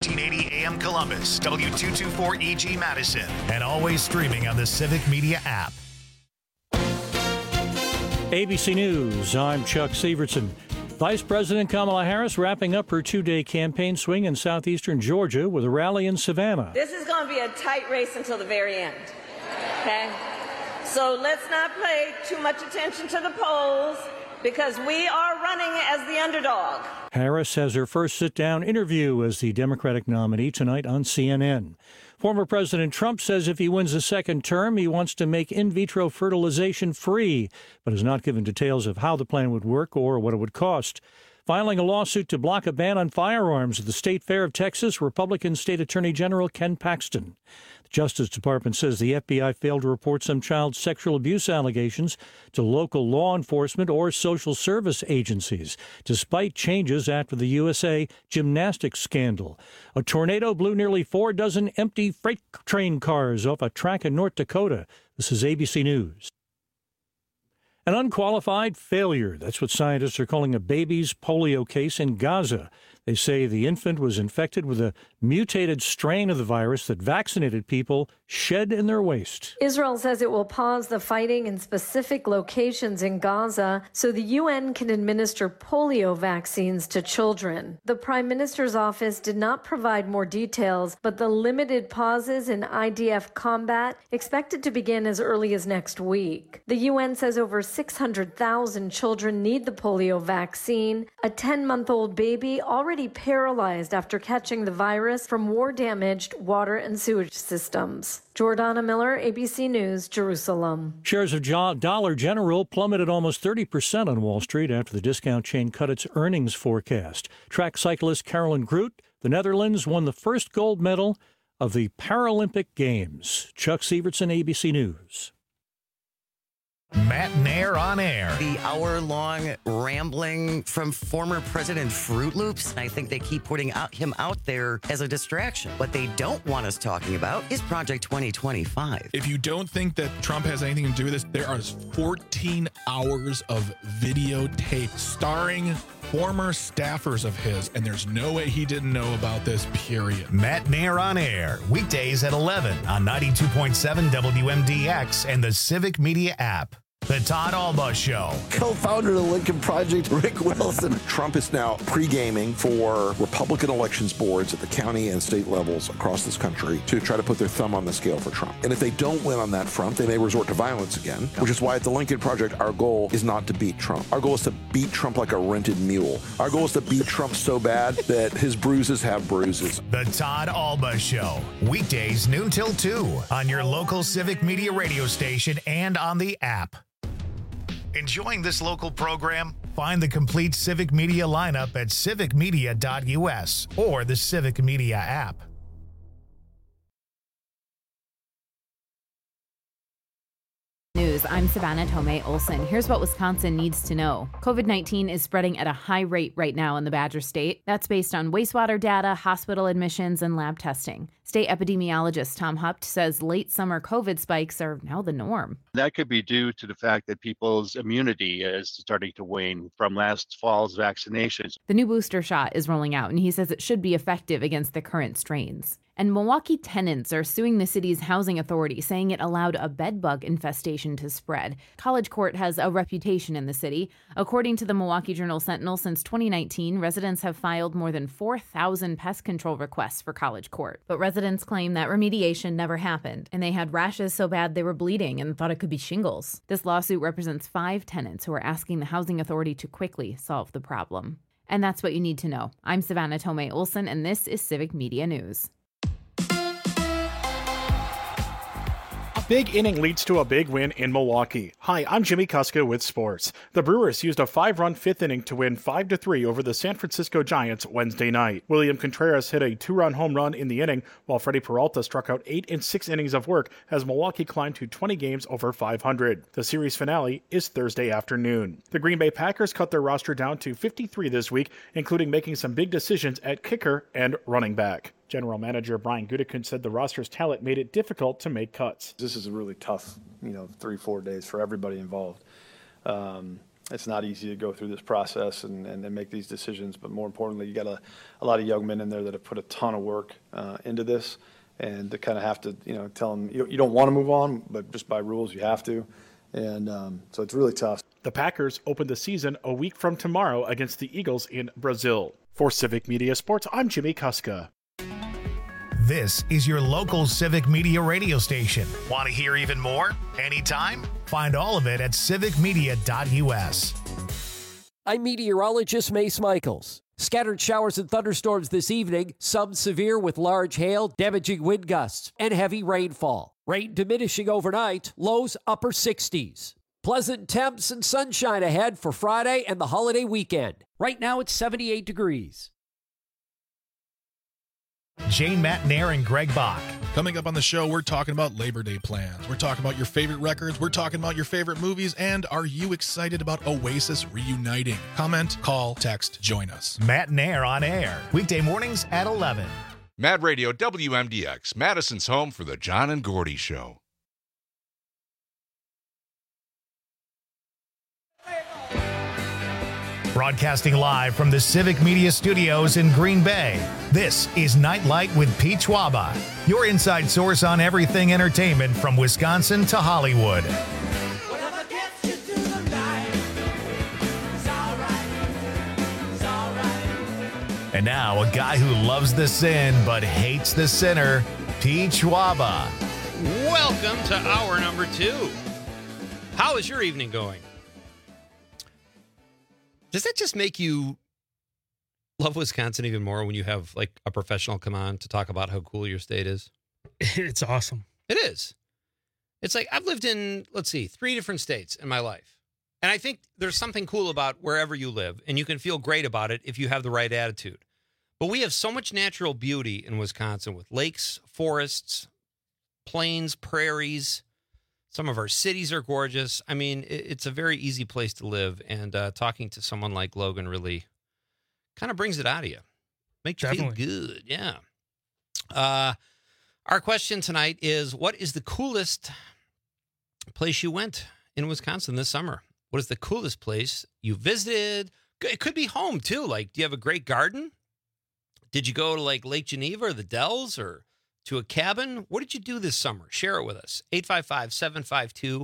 1480 AM Columbus, W224EG Madison, and always streaming on the Civic Media app. ABC News, I'm Chuck Sievertson. Vice President Kamala Harris wrapping up her two-day campaign swing in southeastern Georgia with a rally in Savannah. This is going to be a tight race until the very end, okay? So let's not pay too much attention to the polls because we are running as the underdog. Harris has her first sit-down interview as the Democratic nominee tonight on CNN. Former President Trump says if he wins a second term, he wants to make in vitro fertilization free, but has not given details of how the plan would work or what it would cost. Filing a lawsuit to block a ban on firearms at the State Fair of Texas, Republican State Attorney General Ken Paxton. The Justice Department says the FBI failed to report some child sexual abuse allegations to local law enforcement or social service agencies, despite changes after the USA gymnastics scandal. A tornado blew nearly 4 dozen empty freight train cars off a track in North Dakota. This is ABC News. An unqualified failure. That's what scientists are calling a baby's polio case in Gaza. They say the infant was infected with a mutated strain of the virus that vaccinated people shed in their waste. Israel says it will pause the fighting in specific locations in Gaza so the UN can administer polio vaccines to children. The Prime Minister's office did not provide more details, but the limited pauses in IDF combat expected to begin as early as next week. The UN says over 600,000 children need the polio vaccine. A 10-month-old baby already paralyzed after catching the virus from war-damaged water and sewage systems. Jordana Miller, ABC News, Jerusalem. Shares of Dollar General plummeted almost 30% on Wall Street after the discount chain cut its earnings forecast. Track cyclist Carolyn Groot, the Netherlands, won the first gold medal of the Paralympic Games. Chuck Sievertson, ABC News. Matt Nair on air. The hour-long rambling from former President Fruit Loops. I think they keep putting him out there as a distraction. What they don't want us talking about is Project 2025. If you don't think that Trump has anything to do with this, there are 14 hours of videotape starring former staffers of his, and there's no way he didn't know about this, period. Matt Nair on air, weekdays at 11 on 92.7 WMDX and the Civic Media app. The Todd Alba Show. Co-founder of the Lincoln Project, Rick Wilson. Trump is now pre-gaming for Republican elections boards at the county and state levels across this country to try to put their thumb on the scale for Trump. And if they don't win on that front, they may resort to violence again, which is why at the Lincoln Project, our goal is not to beat Trump. Our goal is to beat Trump like a rented mule. Our goal is to beat Trump so bad that his bruises have bruises. The Todd Alba Show. Weekdays noon till 2 on your local Civic Media radio station and on the app. Enjoying this local program? Find the complete Civic Media lineup at civicmedia.us or the Civic Media app. News. I'm Savannah Tomei Olson. Here's what Wisconsin needs to know. COVID-19 is spreading at a high rate right now in the Badger State. That's based on wastewater data, hospital admissions, and lab testing. State epidemiologist Tom Hupt says late summer COVID spikes are now the norm. That could be due to the fact that people's immunity is starting to wane from last fall's vaccinations. The new booster shot is rolling out, and he says it should be effective against the current strains. And Milwaukee tenants are suing the city's housing authority, saying it allowed a bedbug infestation to spread. College Court has a reputation in the city. According to the Milwaukee Journal-Sentinel, since 2019, residents have filed more than 4,000 pest control requests for College Court. But residents claim that remediation never happened, and they had rashes so bad they were bleeding and thought it could be shingles. This lawsuit represents 5 tenants who are asking the housing authority to quickly solve the problem. And that's what you need to know. I'm Savannah Tomei Olson, and this is Civic Media News. Big inning leads to a big win in Milwaukee. Hi, I'm Jimmy Kuska with sports. The Brewers used a 5-run 5th inning to win 5-3 over the San Francisco Giants Wednesday night. William Contreras hit a 2-run home run in the inning, while Freddie Peralta struck out 8 in 6 innings of work as Milwaukee climbed to 20 games over 500. The series finale is Thursday afternoon. The Green Bay Packers cut their roster down to 53 this week, including making some big decisions at kicker and running back. General Manager Brian Gutekunst said the roster's talent made it difficult to make cuts. This is a really tough, 3-4 days for everybody involved. It's not easy to go through this process and make these decisions, but more importantly, you got a lot of young men in there that have put a ton of work into this, and to kind of have to, tell them you don't want to move on, but just by rules you have to, and so it's really tough. The Packers open the season a week from tomorrow against the Eagles in Brazil. For Civic Media Sports, I'm Jimmy Kuska. This is your local Civic Media radio station. Want to hear even more? Anytime? Find all of it at civicmedia.us. I'm meteorologist Mace Michaels. Scattered showers and thunderstorms this evening, some severe with large hail, damaging wind gusts, and heavy rainfall. Rain diminishing overnight, lows upper 60s. Pleasant temps and sunshine ahead for Friday and the holiday weekend. Right now it's 78 degrees. Jane Matnair and Greg Bach. Coming up on the show, we're talking about Labor Day plans. We're talking about your favorite records. We're talking about your favorite movies. And are you excited about Oasis reuniting? Comment, call, text, join us. Matnair on air. Weekday mornings at 11. Mad Radio WMDX, Madison's home for the John and Gordy Show. Broadcasting live from the Civic Media Studios in Green Bay, this is Nightlight with Pete Schwaba, your inside source on everything entertainment from Wisconsin to Hollywood. And now, a guy who loves the sin but hates the sinner, Pete Schwaba. Welcome to hour number 2. How is your evening going? Does that just make you love Wisconsin even more when you have like a professional come on to talk about how cool your state is? It's awesome. It is. It's like I've lived in, 3 different states in my life. And I think there's something cool about wherever you live, and you can feel great about it if you have the right attitude. But we have so much natural beauty in Wisconsin with lakes, forests, plains, prairies. Some of our cities are gorgeous. I mean, it's a very easy place to live, and talking to someone like Logan really kind of brings it out of you. Makes you feel good, yeah. Our question tonight is, what is the coolest place you went in Wisconsin this summer? What is the coolest place you visited? It could be home, too. Like, do you have a great garden? Did you go to, like, Lake Geneva or the Dells or to a cabin? What did you do this summer? Share it with us. 855-752.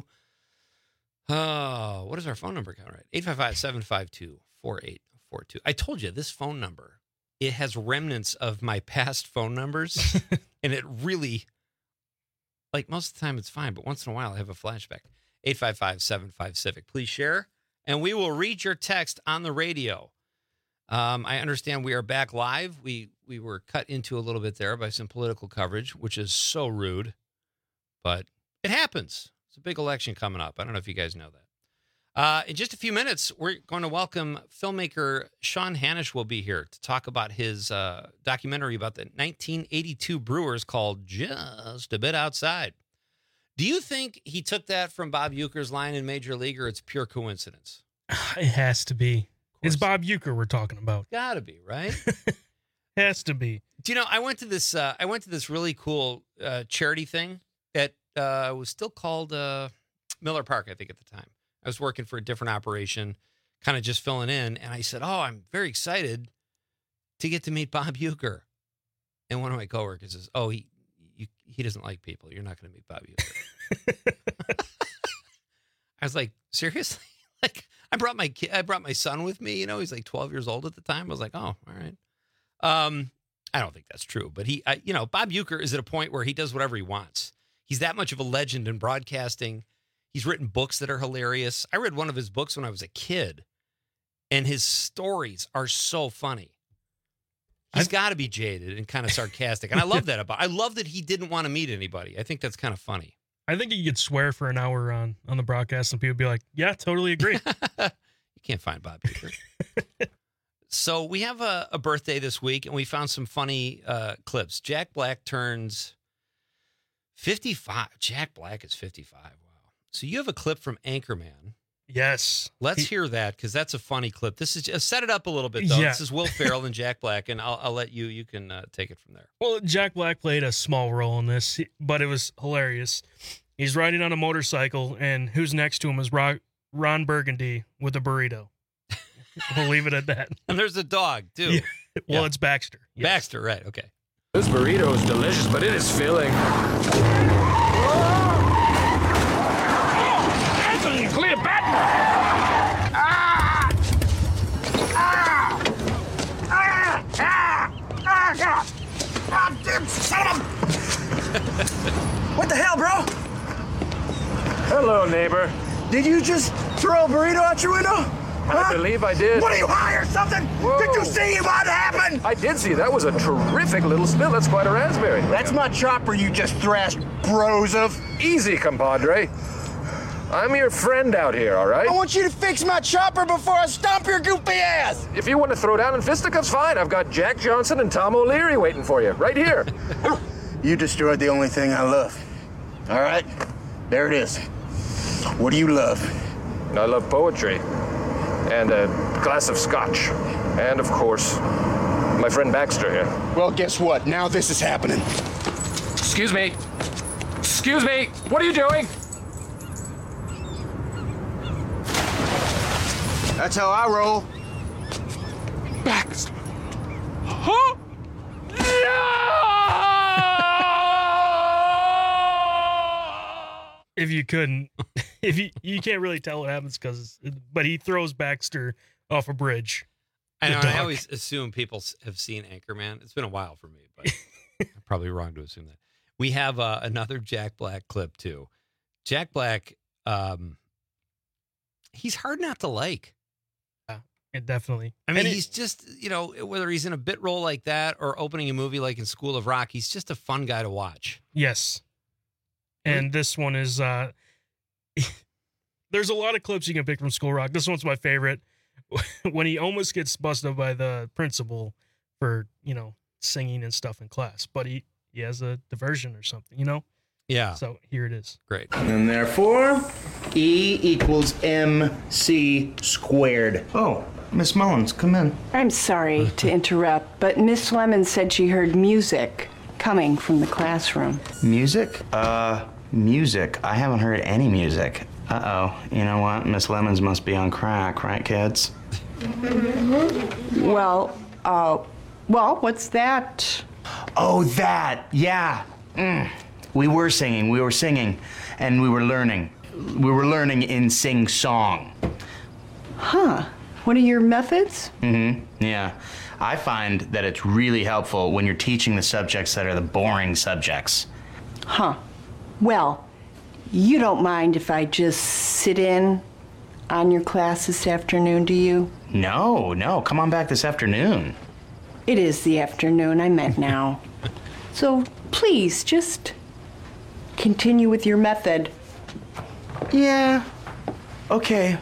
What is our phone number count, right? 855-752-4842. I told you, this phone number, it has remnants of my past phone numbers. And it really, like most of the time it's fine, but once in a while I have a flashback. 855-75-CIVIC. Please share, and we will read your text on the radio. I understand we are back live. We were cut into a little bit there by some political coverage, which is so rude, but it happens. It's a big election coming up. I don't know if you guys know that. In just a few minutes, we're going to welcome filmmaker Sean Hanisch will be here to talk about his documentary about the 1982 Brewers called Just a Bit Outside. Do you think he took that from Bob Uecker's line in Major League, or it's pure coincidence? It has to be. It's Bob Uecker we're talking about. Gotta be, right? Has to be. Do you know, I went to this really cool charity thing that was still called Miller Park, I think, at the time. I was working for a different operation, kind of just filling in, and I said, I'm very excited to get to meet Bob Uecker. And one of my coworkers says, he doesn't like people. You're not going to meet Bob Uecker. I was like, seriously? Like, I brought my son with me. You know, he's like 12 years old at the time. I was like, oh, all right. I don't think that's true, but Bob Uecker is at a point where he does whatever he wants. He's that much of a legend in broadcasting. He's written books that are hilarious. I read one of his books when I was a kid, and his stories are so funny. He's got to be jaded and kind of sarcastic, and I love that about. I love that he didn't want to meet anybody. I think that's kind of funny. I think he could swear for an hour on the broadcast, and people would be like, "Yeah, totally agree." You can't find Bob Uecker. So we have a birthday this week, and we found some funny clips. Jack Black turns 55. Jack Black is 55. Wow. So you have a clip from Anchorman. Yes. Let's hear that, because that's a funny clip. This is set it up a little bit, though. Yeah. This is Will Ferrell and Jack Black, and I'll let you can take it from there. Well, Jack Black played a small role in this, but it was hilarious. He's riding on a motorcycle, and who's next to him is Ron Burgundy with a burrito. We'll leave it at that. And there's a dog, too. Yeah. Well, Yeah. it's Baxter. Yes. Baxter, right. Okay. This burrito is delicious, but it is filling. Anthony Cleopatra! Son of a... What the hell, bro? Hello, neighbor. Did you just throw a burrito out your window? I believe I did. What, are you high or something? Whoa. Did you see what happened? I did see. That was a terrific little spill. That's quite a raspberry. That's my chopper you just thrashed, bros of. Easy, compadre. I'm your friend out here, all right? I want you to fix my chopper before I stomp your goopy ass. If you want to throw down in fisticuffs, fine. I've got Jack Johnson and Tom O'Leary waiting for you, right here. You destroyed the only thing I love. All right? There it is. What do you love? I love poetry. And a glass of scotch. And, of course, my friend Baxter here. Well, guess what? Now this is happening. Excuse me. Excuse me. What are you doing? That's how I roll. Baxter. Huh? If you couldn't, if you can't really tell what happens but he throws Baxter off a bridge. I know. The I dog. always assume people have seen Anchorman. It's been a while for me, but I'm probably wrong to assume that. We have another Jack Black clip too. Jack Black, he's hard not to like. Yeah, definitely. I mean, he's just, whether he's in a bit role like that or opening a movie like in School of Rock, he's just a fun guy to watch. Yes. And this one is, there's a lot of clips you can pick from School Rock. This one's my favorite. When he almost gets busted by the principal for, singing and stuff in class, but he has a diversion or something, Yeah. So here it is. Great. And therefore, E equals MC squared. Oh, Miss Mullins, come in. I'm sorry to interrupt, but Miss Lemon said she heard music coming from the classroom. Music? Music. I haven't heard any music. Uh-oh. You know what? Miss Lemons must be on crack, right, kids? Well, what's that? Oh, that. Yeah. We were singing, and we were learning. We were learning in sing-song. Huh. What are your methods? Yeah. I find that it's really helpful when you're teaching the subjects that are the boring subjects. Huh. Well, you don't mind if I just sit in on your class this afternoon, do you? No. Come on back this afternoon. It is the afternoon, I meant now. So please, just continue with your method. Yeah. Okay.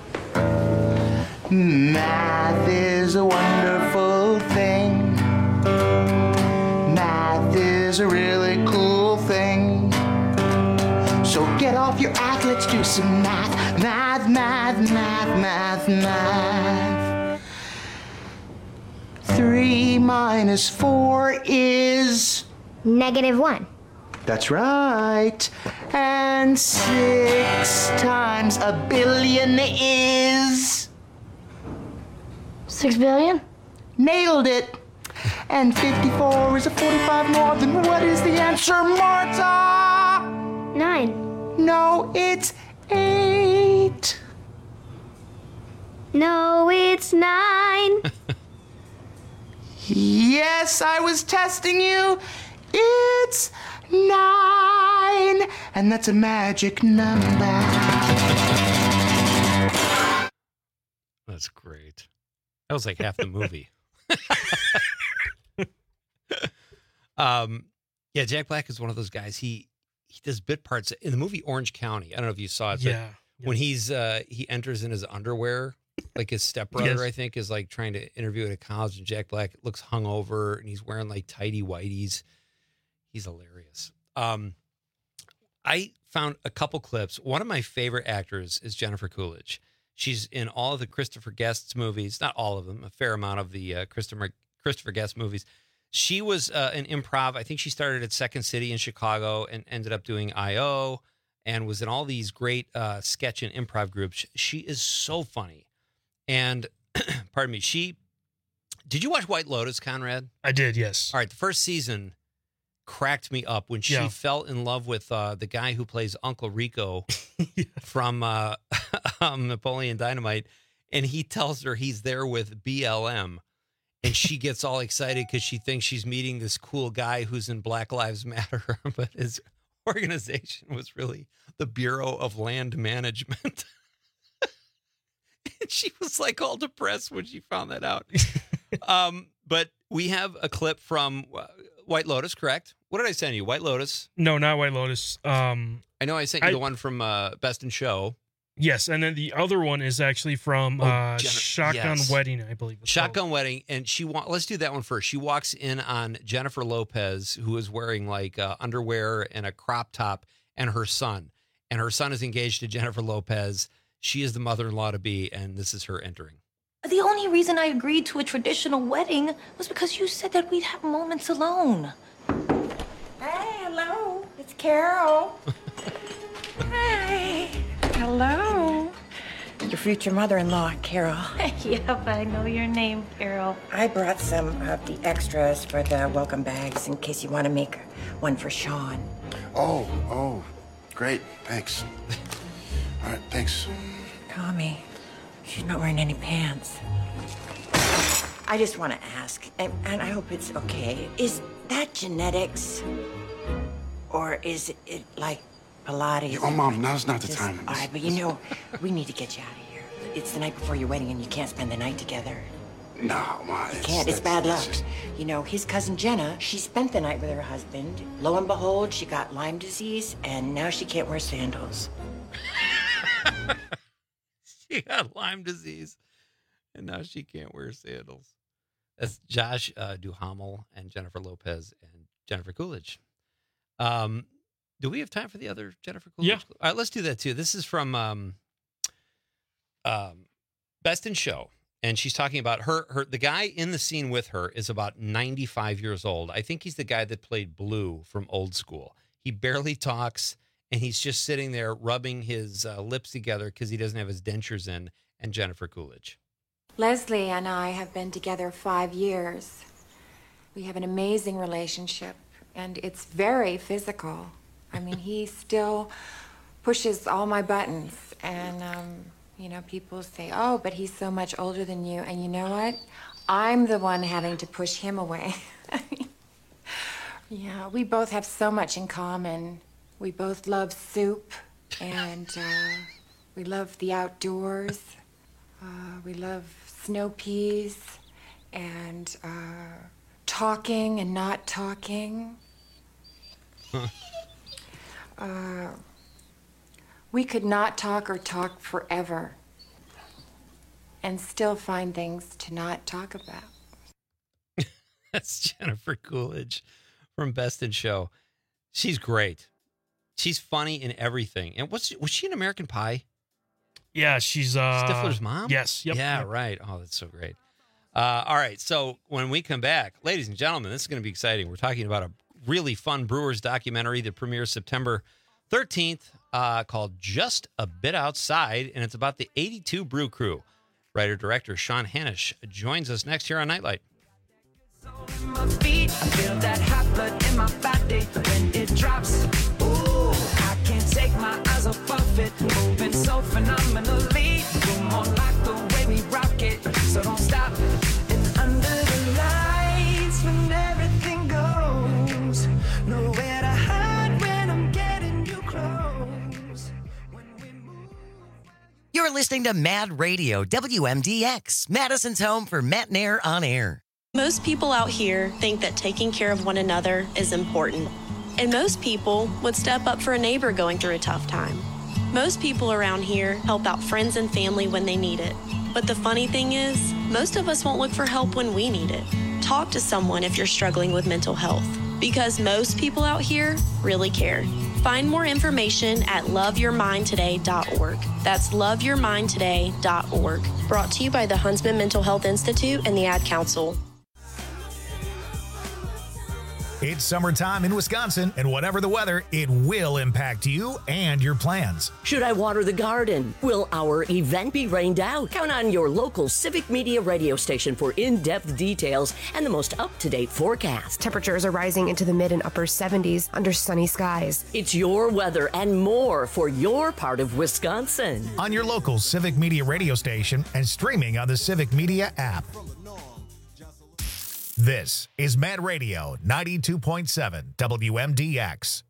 Math is a wonderful thing. Math is a really cool thing. So get off your act, let's do some math. Math. 3 minus 4 is... -1. That's right. And 6 times a billion is... 6 billion? Nailed it. And 54 is a 45 more than what is the answer, Marta? 9. No, it's 8. No, it's 9. Yes, I was testing you. It's 9. And that's a magic number. That's great. That was like half the movie. Yeah, Jack Black is one of those guys. He does bit parts in the movie Orange County. I don't know if you saw it. Yeah. When he enters in his underwear, like his stepbrother, Yes. I think, is like trying to interview at a college, and Jack Black looks hungover and he's wearing like tighty whities. He's hilarious. I found a couple clips. One of my favorite actors is Jennifer Coolidge. She's in all of the Christopher Guest movies, not all of them, a fair amount of the Christopher Guest movies. She was an improv. I think she started at Second City in Chicago and ended up doing I.O. and was in all these great sketch and improv groups. She is so funny. And, pardon me, did you watch White Lotus, Conrad? I did, yes. All right, the first season cracked me up when she fell in love with the guy who plays Uncle Rico from Napoleon Dynamite, and he tells her he's there with BLM, and she gets all excited because she thinks she's meeting this cool guy who's in Black Lives Matter, but his organization was really the Bureau of Land Management. And she was like all depressed when she found that out. But we have a clip from White Lotus, correct? What did I send you? White Lotus? No, not White Lotus. I know I sent you the one from Best in Show. Yes, and then the other one is actually from Shotgun Wedding, I believe. Shotgun Wedding, and let's do that one first. She walks in on Jennifer Lopez, who is wearing like underwear and a crop top, and her son. And her son is engaged to Jennifer Lopez. She is the mother-in-law to be, and this is her entering. The only reason I agreed to a traditional wedding was because you said that we'd have moments alone. Hey, hello. It's Carol. Hi. Hello. Your future mother-in-law, Carol. Yep, I know your name, Carol. I brought some of the extras for the welcome bags in case you want to make one for Sean. Oh, great. Thanks. All right, thanks. Call me. She's not wearing any pants. I just want to ask, and I hope it's okay. Is that genetics? Or is it like Pilates? Oh, Mom, now's not the time. All right, but we need to get you out of here. It's the night before your wedding and you can't spend the night together. No, Mom. You can't. It's bad luck. You know, his cousin Jenna, she spent the night with her husband. Lo and behold, she got Lyme disease, and now she can't wear sandals. She got Lyme disease, and now she can't wear sandals. That's Josh Duhamel and Jennifer Lopez and Jennifer Coolidge. Do we have time for the other Jennifer Coolidge? Yeah. All right, let's do that too. This is from Best in Show, and she's talking about the guy in the scene with her is about 95 years old. I think he's the guy that played Blue from Old School. He barely talks. And he's just sitting there rubbing his lips together because he doesn't have his dentures in, and Jennifer Coolidge. Leslie and I have been together 5 years. We have an amazing relationship, and it's very physical. I mean, he still pushes all my buttons, and, people say, oh, but he's so much older than you, and you know what? I'm the one having to push him away. Yeah, we both have so much in common. We both love soup, and we love the outdoors. We love snow peas, and talking and not talking. We could not talk or talk forever and still find things to not talk about. That's Jennifer Coolidge from Best in Show. She's great. She's funny in everything. And was she in American Pie? Yeah, she's Stifler's mom? Yes. Yep. Yeah, right. Oh, that's so great. All right. So when we come back, ladies and gentlemen, this is going to be exciting. We're talking about a really fun Brewers documentary that premieres September 13th called Just a Bit Outside, and it's about the 82 Brew Crew. Writer-director Sean Hanisch joins us next here on Nightlight. My feet, I feel that hot blood in my body when it drops. Ooh, I can't take my eyes off of it, moving so phenomenally. You're more like the way we rock it, so don't stop. And under the lights, when everything goes, nowhere to hide when I'm getting you close. You're listening to Mad Radio, WMDX, Madison's home for Matt Nair on air. Most people out here think that taking care of one another is important. And most people would step up for a neighbor going through a tough time. Most people around here help out friends and family when they need it. But the funny thing is, most of us won't look for help when we need it. Talk to someone if you're struggling with mental health, because most people out here really care. Find more information at loveyourmindtoday.org. That's loveyourmindtoday.org. Brought to you by the Huntsman Mental Health Institute and the Ad Council. It's summertime in Wisconsin, and whatever the weather, it will impact you and your plans. Should I water the garden? Will our event be rained out? Count on your local Civic Media radio station for in-depth details and the most up-to-date forecast. Temperatures are rising into the mid and upper 70s under sunny skies. It's your weather and more for your part of Wisconsin. On your local Civic Media radio station and streaming on the Civic Media app. This is Mad Radio 92.7 WMDX.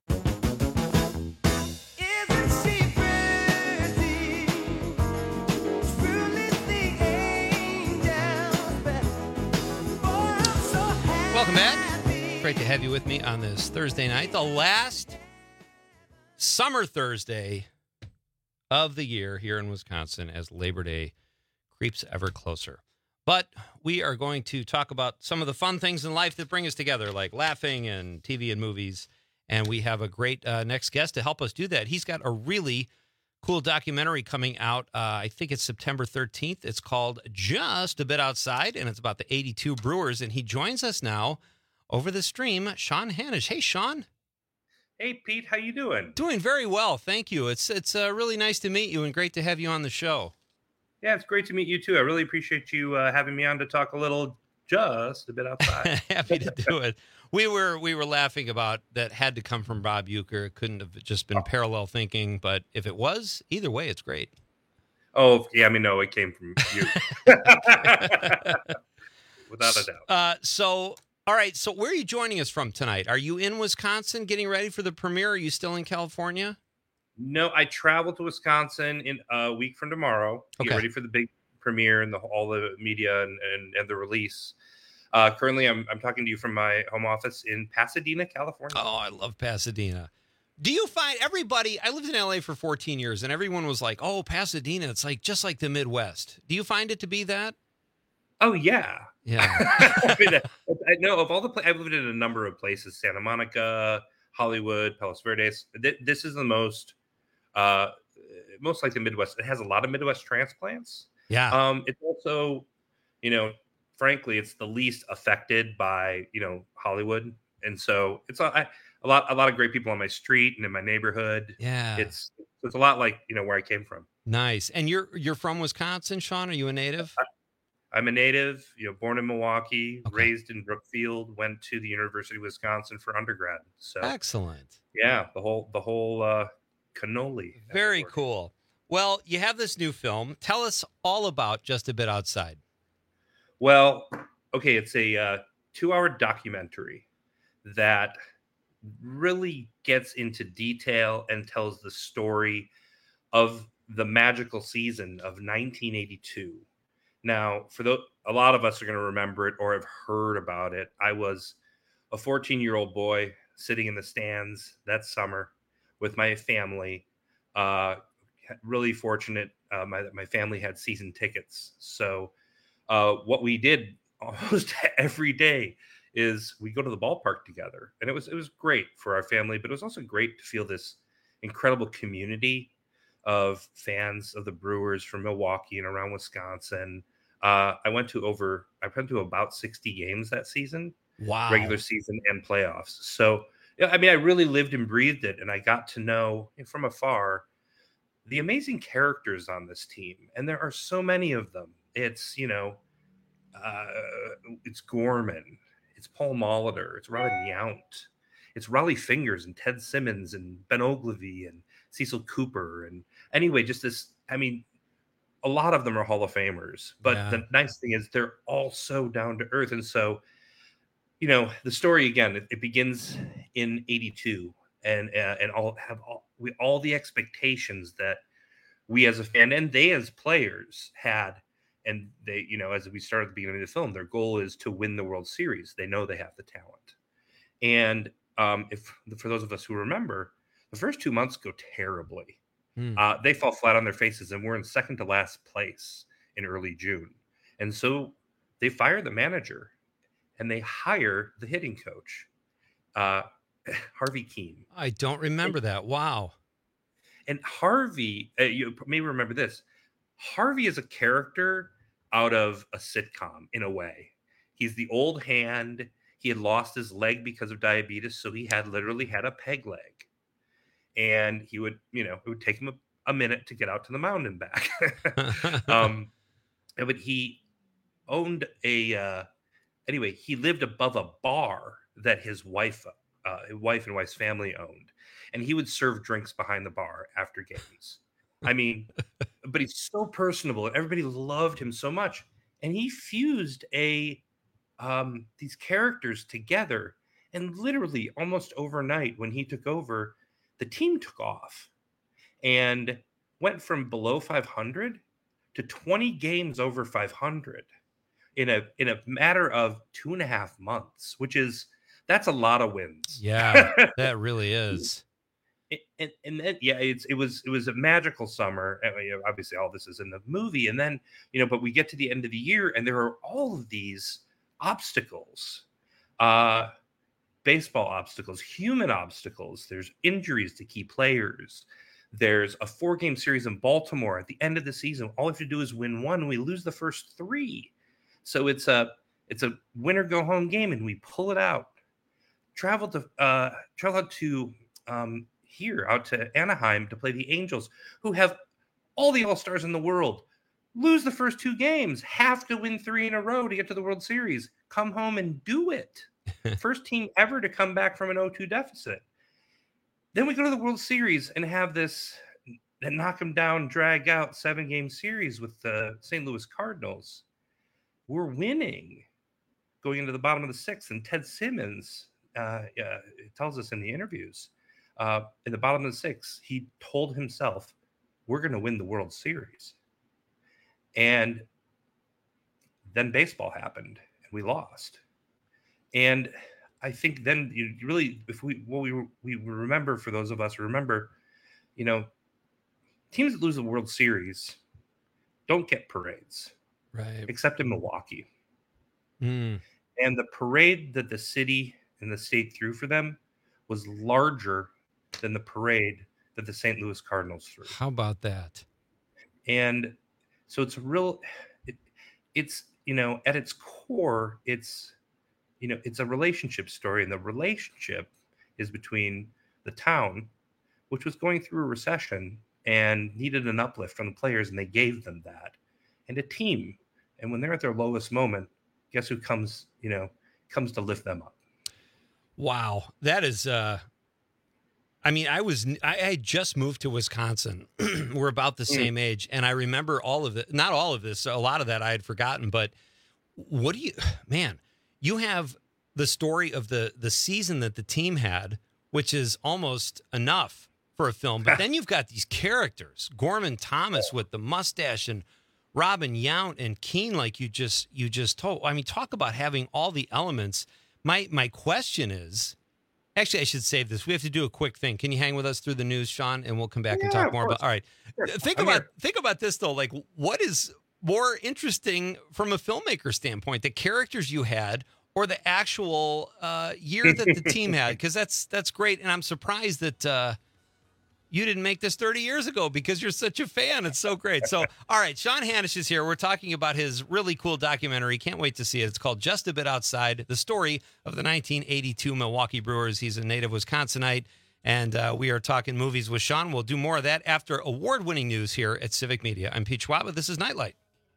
Welcome back. Great to have you with me on this Thursday night, the last summer Thursday of the year here in Wisconsin as Labor Day creeps ever closer. But we are going to talk about some of the fun things in life that bring us together, like laughing and TV and movies. And we have a great next guest to help us do that. He's got a really cool documentary coming out. I think it's September 13th. It's called Just a Bit Outside, and it's about the 82 Brewers. And he joins us now over the stream, Sean Hanish. Hey, Sean. Hey, Pete. How you doing? Doing very well. Thank you. It's really nice to meet you and great to have you on the show. Yeah, it's great to meet you, too. I really appreciate you having me on to talk a little just a bit outside. Happy to do it. We were laughing about that had to come from Bob Uecker. It couldn't have just been parallel thinking, but if it was, either way, it's great. Oh, yeah, I mean, no, it came from you. Without a doubt. All right, so where are you joining us from tonight? Are you in Wisconsin getting ready for the premiere? Are you still in California? No, I travel to Wisconsin in a week from tomorrow. Get ready for the big premiere and all the media and the release. Currently, I'm talking to you from my home office in Pasadena, California. Oh, I love Pasadena. Do you find everybody? I lived in LA for 14 years, and everyone was like, "Oh, Pasadena, it's like just like the Midwest." Do you find it to be that? Oh yeah, yeah. I mean, I know of all the I've lived in a number of places: Santa Monica, Hollywood, Palos Verdes. This is the most like the Midwest. It has a lot of Midwest transplants. Yeah. It's also, frankly, it's the least affected by, Hollywood. And so it's a lot of great people on my street and in my neighborhood. Yeah. It's a lot like, where I came from. Nice. And you're from Wisconsin, Sean? Are you a native? I'm a native, born in Milwaukee, raised in Brookfield, went to the University of Wisconsin for undergrad. So excellent. Yeah. The whole cannoli. Very cool. Well, you have this new film. Tell us all about Just a Bit Outside. Well, okay, it's a 2-hour documentary that really gets into detail and tells the story of the magical season of 1982. Now, a lot of us are going to remember it or have heard about it. I was a 14-year-old boy sitting in the stands that summer with my family. Really fortunate. My family had season tickets. So what we did almost every day is we go to the ballpark together. And it was great for our family, but it was also great to feel this incredible community of fans of the Brewers from Milwaukee and around Wisconsin. I went to about 60 games that season. Wow. Regular season and playoffs. So, I mean, I really lived and breathed it, and I got to know from afar the amazing characters on this team. And there are so many of them. It's, it's Gorman, it's Paul Molitor, it's Robin Yount, it's Raleigh Fingers and Ted Simmons and Ben Ogilvy and Cecil Cooper. And anyway, just this, I mean, a lot of them are Hall of Famers, but the nice thing is they're all so down to earth. And so, the story again, it begins in 82 and all the expectations that we as a fan and they as players had. And they, as we started at the beginning of the film, their goal is to win the World Series. They know they have the talent. And for those of us who remember, the first 2 months go terribly. They fall flat on their faces, and we're in second to last place in early June. And so they fire the manager, and they hire the hitting coach, Harvey Keene. I don't remember that. Wow. And Harvey, you may remember this. Harvey is a character out of a sitcom in a way. He's the old hand. He had lost his leg because of diabetes, so he literally had a peg leg. And he would, it would take him a minute to get out to the mound and back. But he owned anyway, he lived above a bar that his wife and wife's family owned. And he would serve drinks behind the bar after games. I mean, but he's so personable and everybody loved him so much. And he fused these characters together. And literally almost overnight when he took over, the team took off and went from below 500 to 20 games over 500 in a matter of 2.5 months, that's a lot of wins. Yeah, that really is. And then, it was a magical summer. Obviously, all this is in the movie, and then but we get to the end of the year, and there are all of these obstacles, baseball obstacles, human obstacles. There's injuries to key players. There's a 4-game series in Baltimore at the end of the season. All we have to do is win one. We lose the first 3, so it's a winner go home game, and we pull it out. Travel out to Anaheim to play the Angels, who have all the all-stars in the world. Lose the first 2 games, have to win 3 in a row to get to the World Series. Come home and do it. First team ever to come back from an 0-2 deficit. Then we go to the World Series and have this knock them down, drag out 7-game series with the St. Louis Cardinals. We're winning going into the bottom of the 6th, and Ted Simmons tells us in the interviews, in the bottom of the 6th, he told himself, we're going to win the World Series. And then baseball happened and we lost. And I think then you really, we remember, for those of us who remember, teams that lose the World Series don't get parades, right? Except in Milwaukee. Mm. And the parade that the city and the state threw for them was larger than the parade that the St. Louis Cardinals threw. How about that? And so it's it's at its core, it's a relationship story, and the relationship is between the town, which was going through a recession and needed an uplift from the players, and they gave them that, and a team. And when they're at their lowest moment, guess who comes to lift them up? Wow. That is, I had just moved to Wisconsin. We're about the same age. And I remember all of it, not all of this, a lot of that I had forgotten, but you have the story of the season that the team had, which is almost enough for a film. But then you've got these characters, Gorman Thomas with the mustache and Robin Yount and Keene, like you just told. I mean, talk about having all the elements. My question is, actually, I should save this. We have to do a quick thing. Can you hang with us through the news, Sean, and we'll come back and talk more about. All right, sure. Think about this though. Like, what is more interesting from a filmmaker standpoint, the characters you had, or the actual year that the team had? Because that's great, and I'm surprised that you didn't make this 30 years ago because you're such a fan. It's so great. So, all right, Sean Hanisch is here. We're talking about his really cool documentary. Can't wait to see it. It's called Just a Bit Outside, the story of the 1982 Milwaukee Brewers. He's a native Wisconsinite, and we are talking movies with Sean. We'll do more of that after award-winning news here at Civic Media. I'm Pete Schwab. This is Nightlight.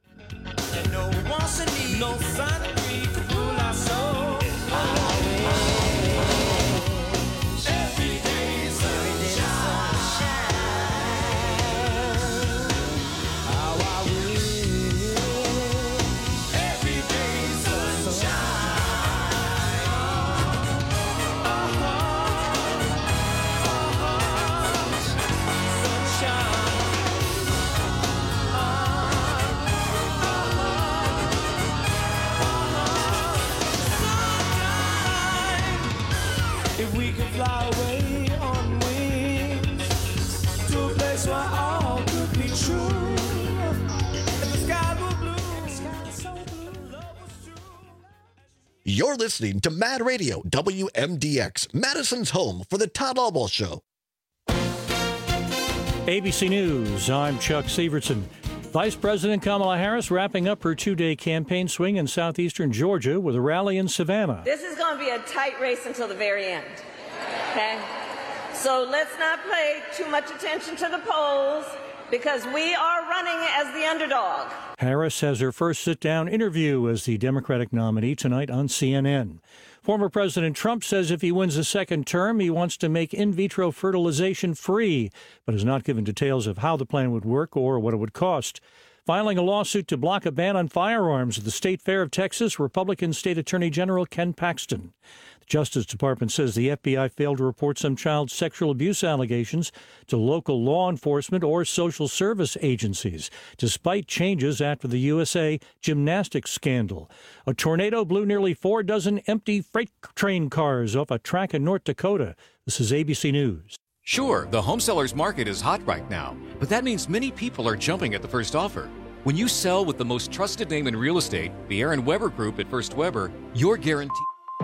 If we could fly away on wings to a place where all could be true. If the sky were blue, the sky is so blue, love was true. You're listening to Mad Radio, WMDX, Madison's home for the Todd Albaugh Show. ABC News, I'm Chuck Severson. Vice President Kamala Harris wrapping up her two-day campaign swing in southeastern Georgia with a rally in Savannah. This is going to be a tight race until the very end, okay? So let's not pay too much attention to the polls because we are running as the underdog. Harris has her first sit-down interview as the Democratic nominee tonight on CNN. Former President Trump says if he wins a second term, he wants to make in vitro fertilization free, but has not given details of how the plan would work or what it would cost. Filing a lawsuit to block a ban on firearms at the State Fair of Texas, Republican State Attorney General Ken Paxton. The Justice Department says the FBI failed to report some child sexual abuse allegations to local law enforcement or social service agencies, despite changes after the USA gymnastics scandal. A tornado blew nearly 4 dozen empty freight train cars off a track in North Dakota. This is ABC News. Sure, the home seller's market is hot right now, but that means many people are jumping at the first offer. When you sell with the most trusted name in real estate, the Aaron Weber Group at First Weber, you're guaranteed.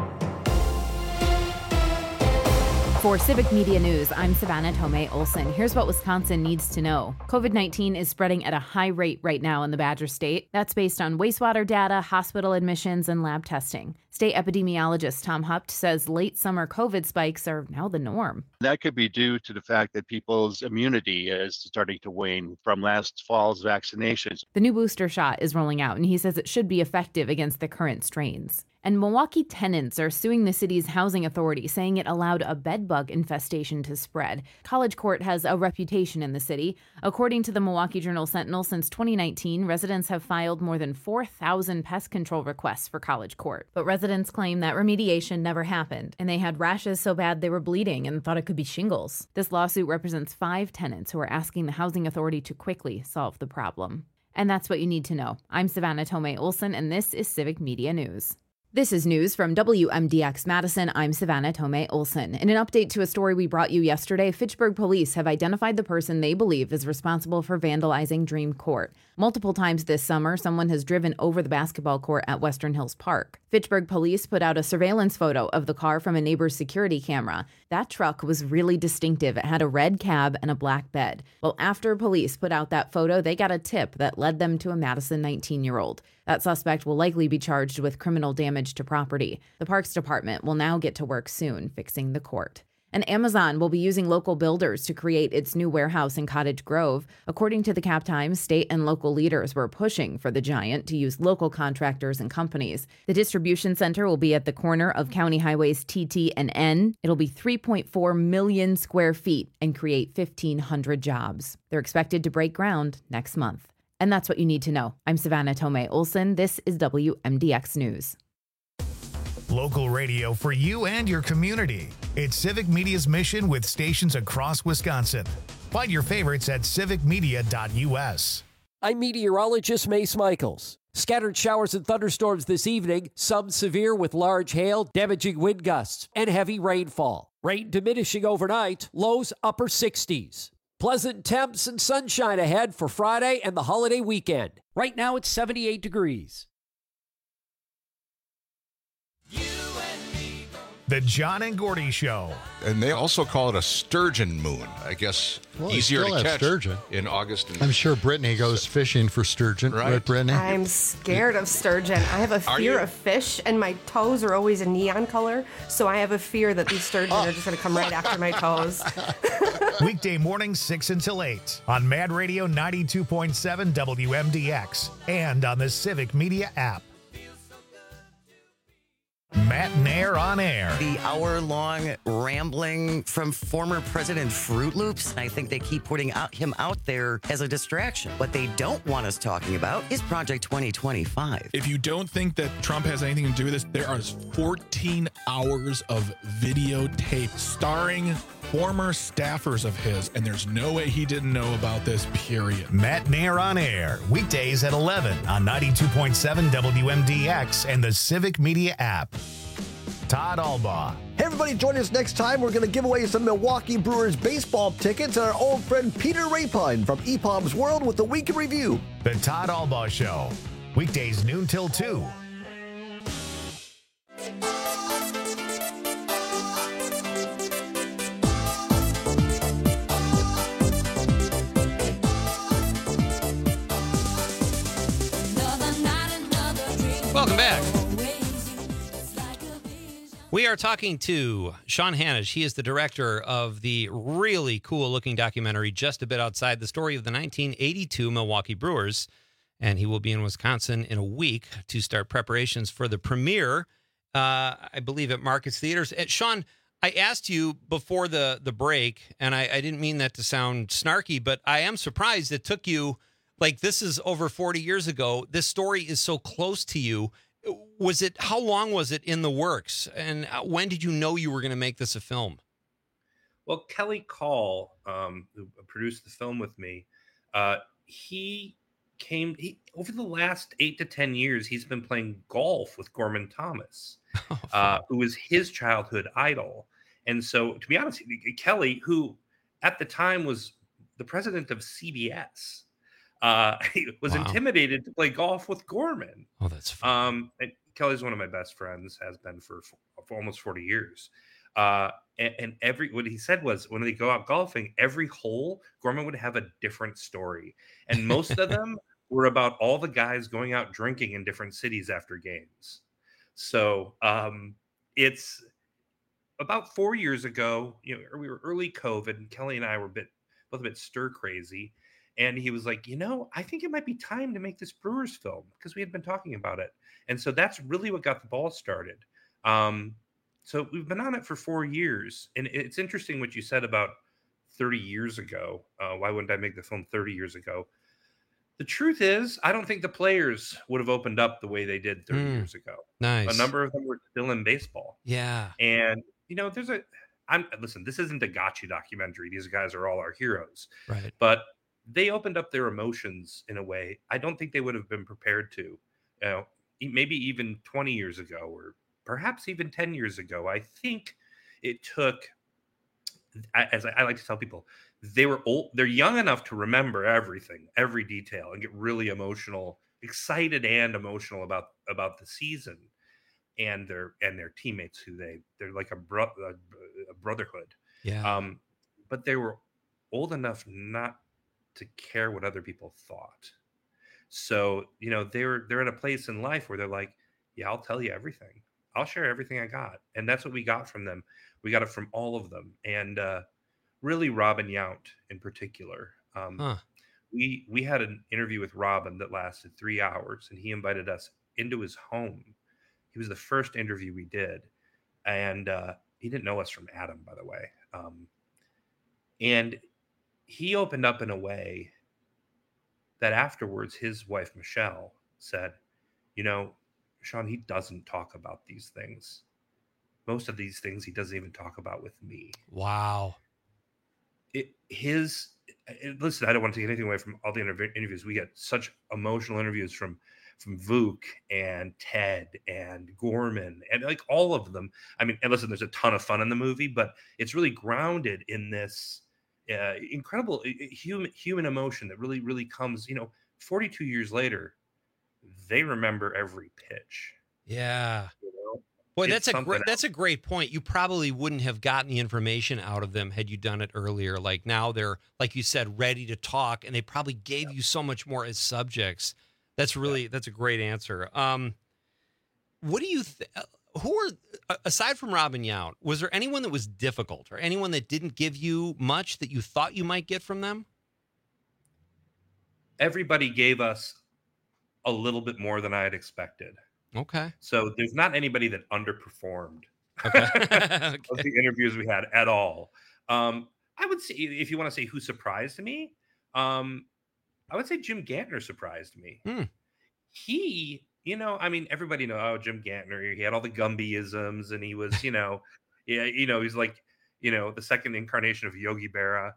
For Civic Media News, I'm Savannah Tomei Olson. Here's what Wisconsin needs to know. COVID-19 is spreading at a high rate right now in the Badger State. That's based on wastewater data, hospital admissions, and lab testing. State epidemiologist Tom Hupt says late summer COVID spikes are now the norm. That could be due to the fact that people's immunity is starting to wane from last fall's vaccinations. The new booster shot is rolling out, and he says it should be effective against the current strains. And Milwaukee tenants are suing the city's housing authority, saying it allowed a bedbug infestation to spread. College Court has a reputation in the city. According to the Milwaukee Journal-Sentinel, since 2019, residents have filed more than 4,000 pest control requests for College Court. But residents claim that remediation never happened, and they had rashes so bad they were bleeding and thought it could be shingles. This lawsuit represents 5 tenants who are asking the housing authority to quickly solve the problem. And that's what you need to know. I'm Savannah Tomei Olson, and this is Civic Media News. This is news from WMDX Madison. I'm Savannah Tomei Olson. In an update to a story we brought you yesterday, Fitchburg police have identified the person they believe is responsible for vandalizing Dream Court. Multiple times this summer, someone has driven over the basketball court at Western Hills Park. Fitchburg police put out a surveillance photo of the car from a neighbor's security camera. That truck was really distinctive. It had a red cab and a black bed. Well, after police put out that photo, they got a tip that led them to a Madison 19-year-old. That suspect will likely be charged with criminal damage to property. The Parks Department will now get to work soon fixing the court. And Amazon will be using local builders to create its new warehouse in Cottage Grove. According to the Cap Times, state and local leaders were pushing for the giant to use local contractors and companies. The distribution center will be at the corner of County Highways TT and N. It'll be 3.4 million square feet and create 1,500 jobs. They're expected to break ground next month. And that's what you need to know. I'm Savannah Tomei Olson. This is WMDX News. Local radio for you and your community. It's Civic Media's mission with stations across Wisconsin. Find your favorites at civicmedia.us. I'm meteorologist Mace Michaels. Scattered showers and thunderstorms this evening, some severe with large hail, damaging wind gusts, and heavy rainfall. Rain diminishing overnight, lows upper 60s. Pleasant temps and sunshine ahead for Friday and the holiday weekend. Right now it's 78 degrees. The John and Gordy Show. And they also call it a sturgeon moon. I guess easier to catch sturgeon in August. I'm sure Brittany goes fishing for sturgeon. Right, Brittany? I'm scared of sturgeon. I have a fear of fish, and my toes are always a neon color, so I have a fear that these sturgeon are just going to come right after my toes. Weekday mornings 6 until 8 on Mad Radio 92.7 WMDX and on the Civic Media app. Matt Nair on air. The hour-long rambling from former President Fruit Loops. I think they keep putting him out there as a distraction. What they don't want us talking about is Project 2025. If you don't think that Trump has anything to do with this, there are 14 hours of videotape starring former staffers of his, and there's no way he didn't know about this, period. Matt Nair on air, weekdays at 11 on 92.7 WMDX and the Civic Media app. Todd Albaugh. Hey, everybody, join us next time. We're going to give away some Milwaukee Brewers baseball tickets and our old friend Peter Rapine from EPOM's World with the Week in Review. The Todd Albaugh Show, weekdays noon till 2. Welcome back. We are talking to Sean Hanish. He is the director of the really cool-looking documentary Just a Bit Outside, the story of the 1982 Milwaukee Brewers. And he will be in Wisconsin in a week to start preparations for the premiere, I believe, at Marcus Theaters. Sean, I asked you before the break, and I didn't mean that to sound snarky, but I am surprised it took you, like, this is over 40 years ago. This story is so close to you. How long was it in the works? And when did you know you were going to make this a film? Well, Kelly Call, who produced the film with me, he over the last 8 to 10 years, he's been playing golf with Gorman Thomas, who was his childhood idol. And so, to be honest, Kelly, who at the time was the president of CBS, was intimidated to play golf with Gorman. Oh, that's fun. And Kelly's one of my best friends, has been for almost 40 years. And what he said was, when they go out golfing, every hole, Gorman would have a different story. And most of them were about all the guys going out drinking in different cities after games. So it's about 4 years ago, we were early COVID, and Kelly and I were both a bit stir crazy. And he was like, I think it might be time to make this Brewers film, because we had been talking about it. And so that's really what got the ball started. So we've been on it for 4 years. And it's interesting what you said about 30 years ago. Why wouldn't I make the film 30 years ago? The truth is, I don't think the players would have opened up the way they did 30 years ago. Nice. A number of them were still in baseball. Yeah. And, listen, this isn't a gotcha documentary. These guys are all our heroes. Right. But they opened up their emotions in a way I don't think they would have been prepared to, maybe even 20 years ago, or perhaps even 10 years ago. I think it took, as I like to tell people, they were old. They're young enough to remember everything, every detail, and get really emotional, excited and emotional about the season and their teammates, who they're like a brotherhood. Yeah. But they were old enough not to care what other people thought. So, they're at a place in life where they're like, yeah, I'll tell you everything. I'll share everything I got. And that's what we got from them. We got it from all of them. And really Robin Yount in particular. We had an interview with Robin that lasted 3 hours, and he invited us into his home. He was the first interview we did. And he didn't know us from Adam, by the way. And he opened up in a way that afterwards his wife, Michelle, said, Sean, he doesn't talk about these things. Most of these things he doesn't even talk about with me. Wow. Listen, I don't want to take anything away from all the interviews. We get such emotional interviews from Vuk and Ted and Gorman and like all of them. I mean, and listen, there's a ton of fun in the movie, but it's really grounded in this incredible human emotion that really, really comes, 42 years later, they remember every pitch. Yeah. Boy, that's a great point. You probably wouldn't have gotten the information out of them had you done it earlier. Like now they're, like you said, ready to talk, and they probably gave you so much more as subjects. That's a great answer. What do you aside from Robin Yount, was there anyone that was difficult or anyone that didn't give you much that you thought you might get from them? Everybody gave us a little bit more than I had expected. Okay. So there's not anybody that underperformed of the interviews we had at all. I would say, if you want to say who surprised me, I would say Jim Gantner surprised me. He, everybody knows Jim Gantner. He had all the Gumbyisms, and he was, he's like, the second incarnation of Yogi Berra.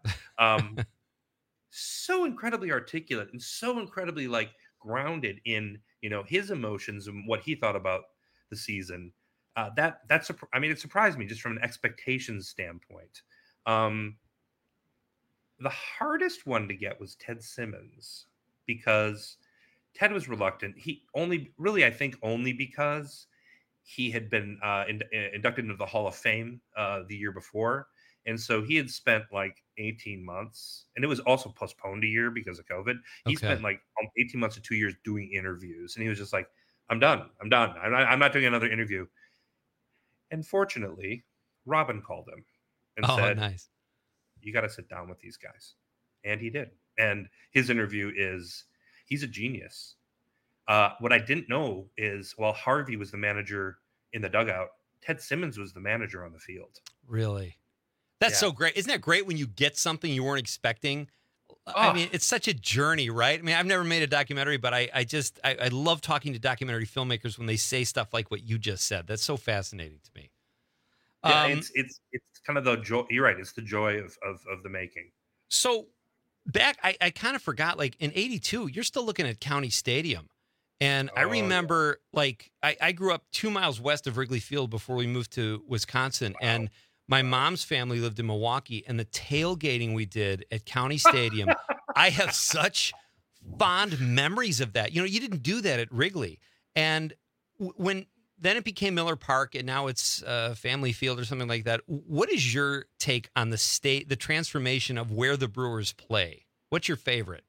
So incredibly articulate and so incredibly grounded in, his emotions and what he thought about the season. It surprised me just from an expectations standpoint. The hardest one to get was Ted Simmons, because Ted was reluctant. Only because he had been inducted into the Hall of Fame the year before. And so he had spent 18 months, and it was also postponed a year because of COVID. He spent 18 months to 2 years doing interviews. And he was just like, I'm done. I'm not doing another interview. And fortunately, Robin called him and said, nice. You got to sit down with these guys. And he did. And his interview he's a genius. What I didn't know is, while Harvey was the manager in the dugout, Ted Simmons was the manager on the field. Really? That's so great. Isn't that great when you get something you weren't expecting? I mean, it's such a journey, right? I mean, I've never made a documentary, but I love talking to documentary filmmakers when they say stuff like what you just said. That's so fascinating to me. Yeah, it's kind of the joy. You're right. It's the joy of the making. So back, I kind of forgot, like in 82, you're still looking at County Stadium. And I remember, like, I grew up 2 miles west of Wrigley Field before we moved to Wisconsin. Wow. And my mom's family lived in Milwaukee, and the tailgating we did at County Stadium, I have such fond memories of that. You know, you didn't do that at Wrigley. And then it became Miller Park, and now it's Family Field or something like that. What is your take on the transformation of where the Brewers play? What's your favorite?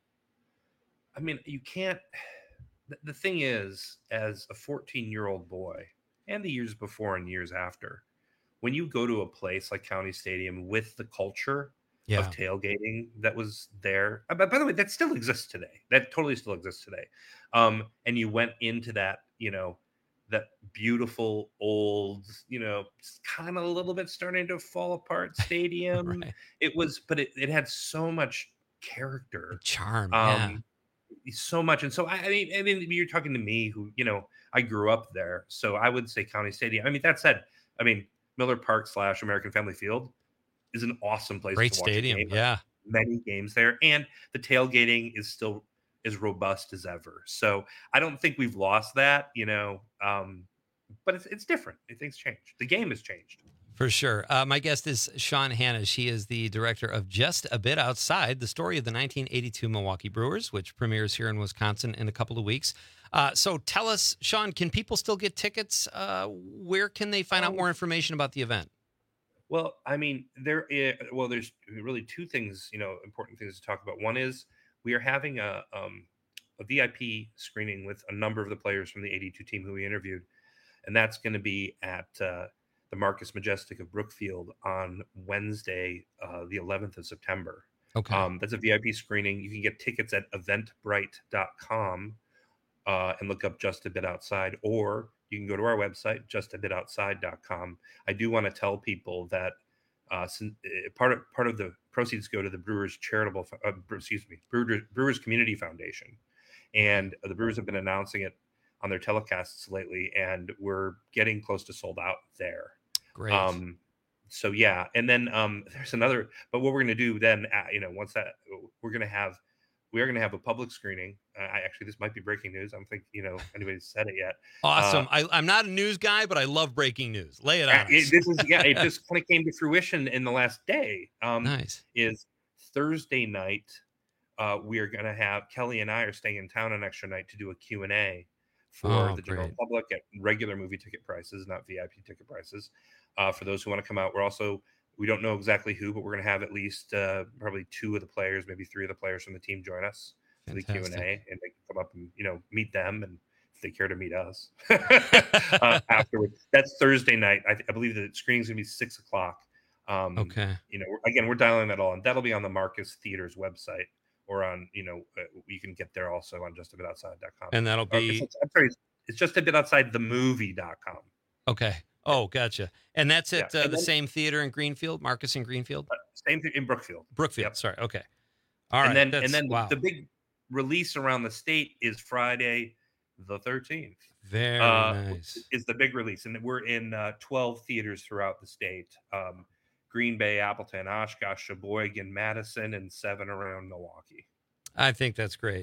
I mean, you can't. The thing is, as a 14-year-old boy, and the years before and years after, when you go to a place like County Stadium with the culture of tailgating that was there, by the way, that still exists today. That totally still exists today. And you went into that, you know, that beautiful old, you know, kind of a little bit starting to fall apart stadium. Right. But it had so much character, charm, so much. And so I mean, you're talking to me, who, you know, I grew up there, so I would say County Stadium. I mean, that said, I mean, Miller Park / American Family Field is an awesome place. Great to watch stadium, a game. Many games there, and the tailgating is still as robust as ever. So I don't think we've lost that, you know. But it's different. Things change. The game has changed. For sure. My guest is Sean Hanna. She is the director of Just a Bit Outside, the story of the 1982 Milwaukee Brewers, which premieres here in Wisconsin in a couple of weeks. So tell us, Sean, can people still get tickets? Where can they find out more information about the event? Well, I mean, there's really two things, you know, important things to talk about. One is we are having a VIP screening with a number of the players from the 82 team who we interviewed, and that's going to be at the Marcus Majestic of Brookfield on Wednesday, the 11th of September. Okay. That's a VIP screening. You can get tickets at eventbrite.com and look up Just a Bit Outside, or you can go to our website, justabitoutside.com. I do want to tell people that part of the proceeds go to the Brewers Brewers Community Foundation, and the Brewers have been announcing it on their telecasts lately, and we're getting close to sold out there. Great. So yeah, and then there's another. But what we're going to do then, you know, once that we are going to have a public screening. This might be breaking news. I don't think, you know, anybody's said it yet. Awesome. I'm not a news guy, but I love breaking news. Lay it on us. It just kind of came to fruition in the last day. Nice. Is Thursday night. We are going to have, Kelly and I are staying in town an extra night to do a Q&A for the general public at regular movie ticket prices, not VIP ticket prices. For those who want to come out, we don't know exactly who, but we're going to have at least probably 2 of the players, maybe 3 of the players from the team join us for the Q&A, and they can come up and, you know, meet them, and if they care to meet us afterwards. That's Thursday night. I believe the screening's going to be 6:00. Okay. You know, again, we're dialing that all, and that'll be on the Marcus Theater's website, or on, you know, you can get there also on justabitoutside.com. And that'll be, it's justabitoutsidethemovie.com. Okay. Oh, gotcha. And that's at the same theater in Greenfield, Marcus in Greenfield? Same thing in Brookfield. Yep. Sorry. Okay. All right. And then the big release around the state is Friday, the 13th. Very nice. Is the big release. And we're in 12 theaters throughout the state. Green Bay, Appleton, Oshkosh, Sheboygan, Madison, and 7 around Milwaukee. I think that's great.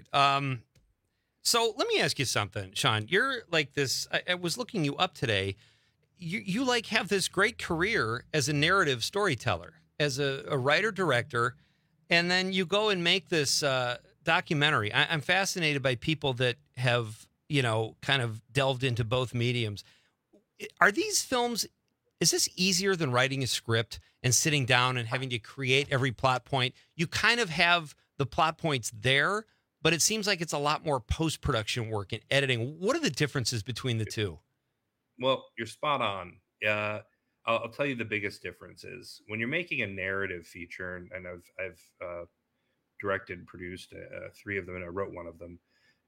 So let me ask you something, Sean. You're like this. I was looking you up today. You like have this great career as a narrative storyteller, as a writer director, and then you go and make this documentary. I'm fascinated by people that have, you know, kind of delved into both mediums. Are these films? Is this easier than writing a script and sitting down and having to create every plot point? You kind of have the plot points there, but it seems like it's a lot more post-production work and editing. What are the differences between the two? Well, you're spot on. I'll tell you the biggest difference is when you're making a narrative feature, and I've directed and produced 3 of them, and I wrote one of them.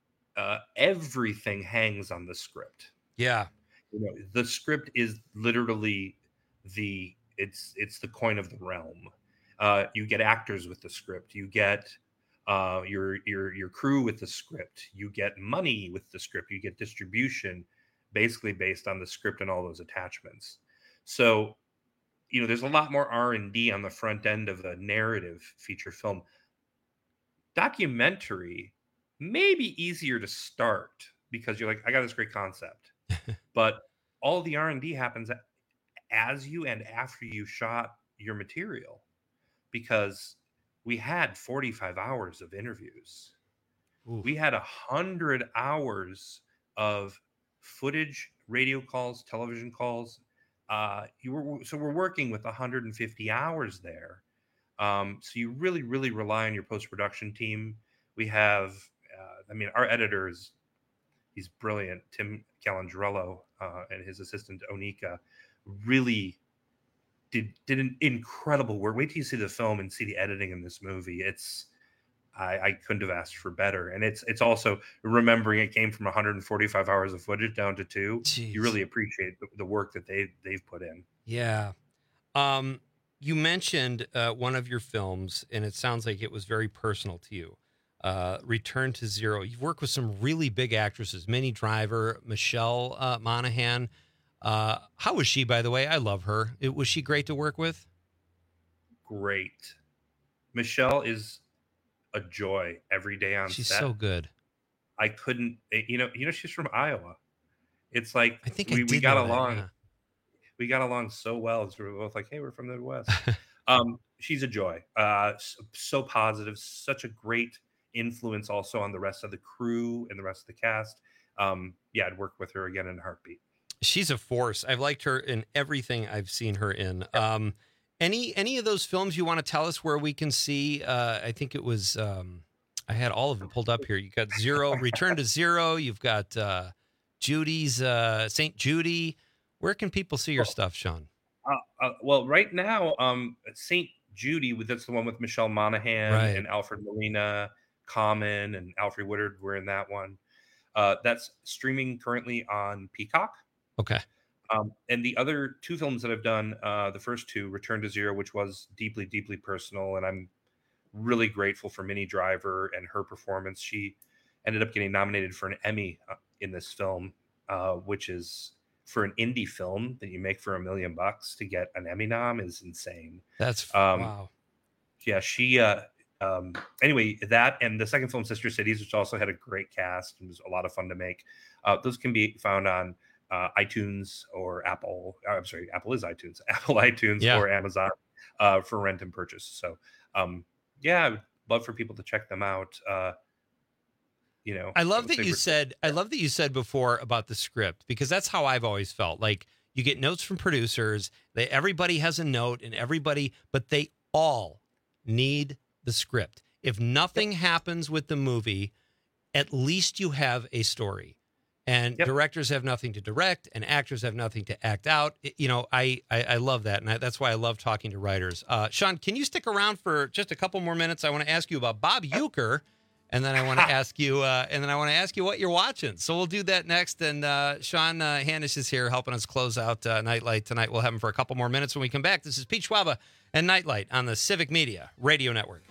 Everything hangs on the script. Yeah. The script is literally it's the coin of the realm. You get actors with the script. You get your crew with the script. You get money with the script. You get distribution basically based on the script and all those attachments. So, there's a lot more R&D on the front end of a narrative feature film. Documentary may be easier to start because you're like, I got this great concept, but all the R&D happens as you and after you shot your material, because we had 45 hours of interviews. Ooh. We had 100 hours of footage, radio calls, television calls. We're working with 150 hours there. So you really, really rely on your post-production team. We have, our editor he's brilliant. Tim Calandrello and his assistant Onika really did an incredible work. Wait till you see the film and see the editing in this movie. I couldn't have asked for better. And it's also remembering it came from 145 hours of footage down to 2. Jeez. You really appreciate the work that they've put in. Yeah. You mentioned one of your films, and it sounds like it was very personal to you. Return to Zero. You've worked with some really big actresses, Minnie Driver, Michelle Monaghan. How was she, by the way? I love her. Was she great to work with? Great. Michelle is a joy every day on set. She's so good. I couldn't, she's from Iowa. It's like I think we got along. Yeah. We got along so well. So we were both like, hey, we're from the Midwest. She's a joy. So positive. Such a great influence also on the rest of the crew and the rest of the cast. I'd work with her again in a heartbeat. She's a force. I've liked her in everything I've seen her in. Any of those films you want to tell us where we can see? I think it was, I had all of them pulled up here. You got Zero, Return to Zero. You've got Judy's St. Judy. Where can people see your stuff, Sean? Well, right now, St. Judy, that's the one with Michelle Monaghan and Alfred Molina, Common, and Alfred Woodard. We're in that one. That's streaming currently on Peacock. Okay. And the other 2 films that I've done, the first 2, Return to Zero, which was deeply, deeply personal, and I'm really grateful for Minnie Driver and her performance. She ended up getting nominated for an Emmy in this film, which is, for an indie film that you make for $1 million to get an Emmy nom is insane. That's wow. Yeah, she anyway, that and the second film, Sister Cities, which also had a great cast and was a lot of fun to make. Those can be found on iTunes or Apple. I'm sorry, Apple is iTunes. Apple iTunes or Amazon for rent and purchase. So I would love for people to check them out. I love that you said before about the script, because that's how I've always felt. Like, you get notes from producers, everybody has a note, but they all need the script. If nothing happens with the movie, at least you have a story. And directors have nothing to direct, and actors have nothing to act out. I love that, and that's why I love talking to writers. Sean, can you stick around for just a couple more minutes? I want to ask you about Bob Uecker. And then I want to ask you, what you're watching. So we'll do that next. And Sean Hanisch is here helping us close out Nightlight tonight. We'll have him for a couple more minutes when we come back. This is Pete Schwaba and Nightlight on the Civic Media Radio Network.